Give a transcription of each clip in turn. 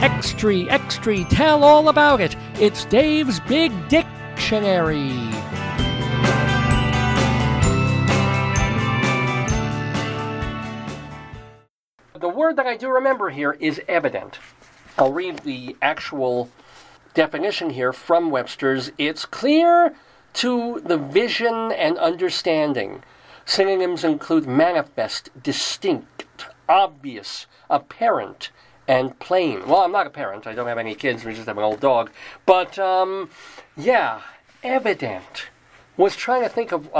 Extra, extra, tell all about it. It's Dave's Big Dictionary. The word that I do remember here is evident. I'll read the actual definition here from Webster's. It's clear to the vision and understanding. Synonyms include manifest, distinct, obvious, apparent, and plain. Well, I'm not a parent. I don't have any kids. We just have an old dog. But, evident. Was trying to think of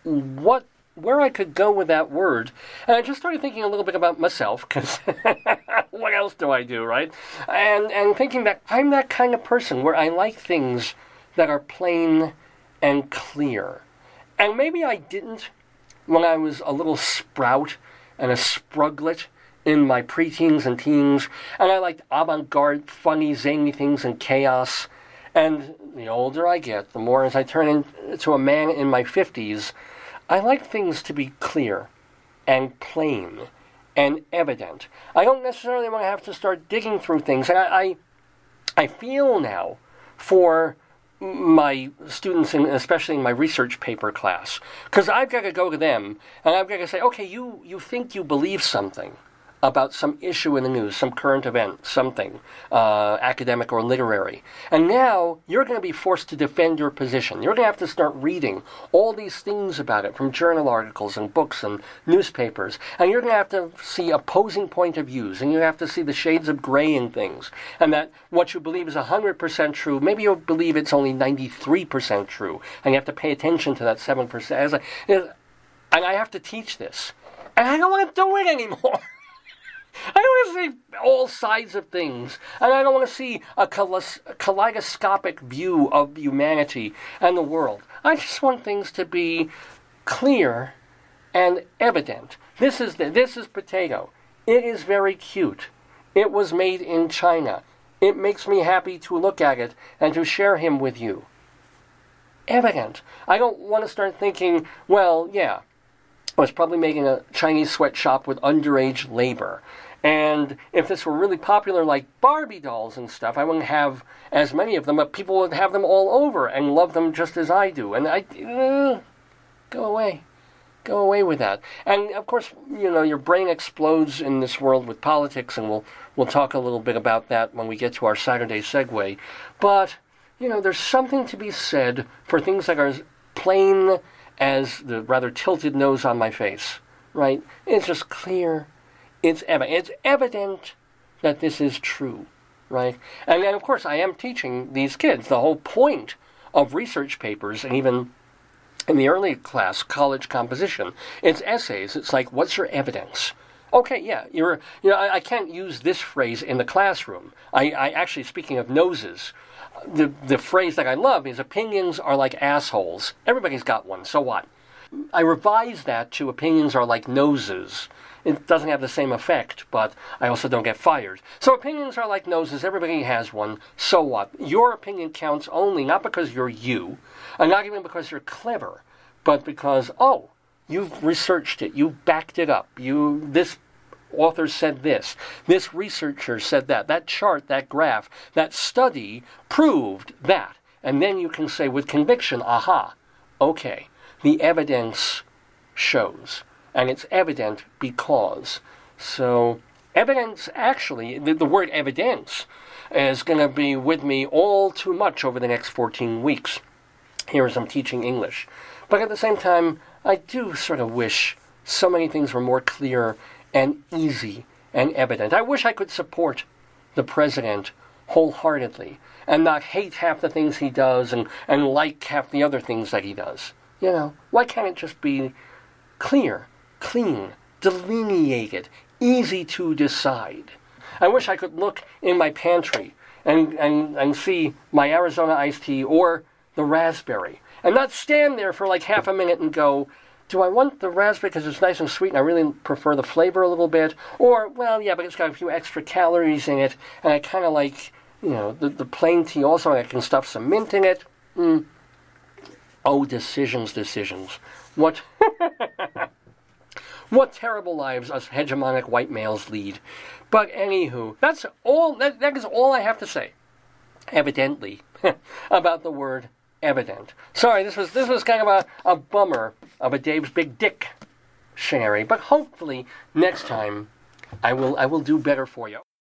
where I could go with that word. And I just started thinking a little bit about myself, because what else do I do, right? And thinking that I'm that kind of person where I like things that are plain and clear. And maybe I didn't when I was a little sprout and a spruglet in my preteens and teens, and I liked avant-garde, funny, zany things and chaos. And the older I get, the more as I turn into a man in my 50s, I like things to be clear and plain and evident. I don't necessarily want to have to start digging through things. And I feel now for my students, especially in my research paper class, because I've got to go to them and I've got to say, okay, you think you believe something about some issue in the news, some current event, something academic or literary. And now you're going to be forced to defend your position. You're going to have to start reading all these things about it from journal articles and books and newspapers. And you're going to have to see opposing point of views. And you have to see the shades of gray in things. And that what you believe is 100% true, maybe you'll believe it's only 93% true. And you have to pay attention to that 7%. And I have to teach this. And I don't want to do it anymore. I don't want to see all sides of things, and I don't want to see a kaleidoscopic view of humanity and the world. I just want things to be clear and evident. This is potato. It is very cute. It was made in China. It makes me happy to look at it and to share him with you. Evident. I don't want to start thinking, well, yeah, I was probably making a Chinese sweatshop with underage labor. And if this were really popular like Barbie dolls and stuff, I wouldn't have as many of them, but people would have them all over and love them just as I do. And go away. Go away with that. And, of course, your brain explodes in this world with politics, and we'll talk a little bit about that when we get to our Saturday segue. But, there's something to be said for things that are as plain as the rather tilted nose on my face, right? It's just clear. It's evident that this is true, right? And then, of course, I am teaching these kids. The whole point of research papers, and even in the early class, college composition, it's essays. It's like, what's your evidence? Okay, yeah, I can't use this phrase in the classroom. I actually, speaking of noses, the phrase that I love is opinions are like assholes. Everybody's got one, so what? I revise that to opinions are like noses. It doesn't have the same effect, but I also don't get fired. So opinions are like noses. Everybody has one. So what? Your opinion counts only not because you're you, and not even because you're clever, but because, you've researched it. You backed it up. This author said this. This researcher said that. That chart, that graph, that study proved that. And then you can say with conviction, aha, okay, the evidence shows. And it's evident because. So evidence, actually, the word evidence is going to be with me all too much over the next 14 weeks here as I'm teaching English. But at the same time, I do sort of wish so many things were more clear and easy and evident. I wish I could support the president wholeheartedly and not hate half the things he does and like half the other things that he does. Why can't it just be clear, clean, delineated, easy to decide? I wish I could look in my pantry and see my Arizona iced tea or the raspberry and not stand there for like half a minute and go, do I want the raspberry because it's nice and sweet and I really prefer the flavor a little bit? Or, well, yeah, but it's got a few extra calories in it and I kind of like, the plain tea also, and I can stuff some mint in it. Oh, decisions. What What terrible lives us hegemonic white males lead. But anywho, that's all. That is all I have to say. Evidently, about the word evident. Sorry, this was kind of a bummer of a Dave's Big Dick scenario, but hopefully next time I will do better for you.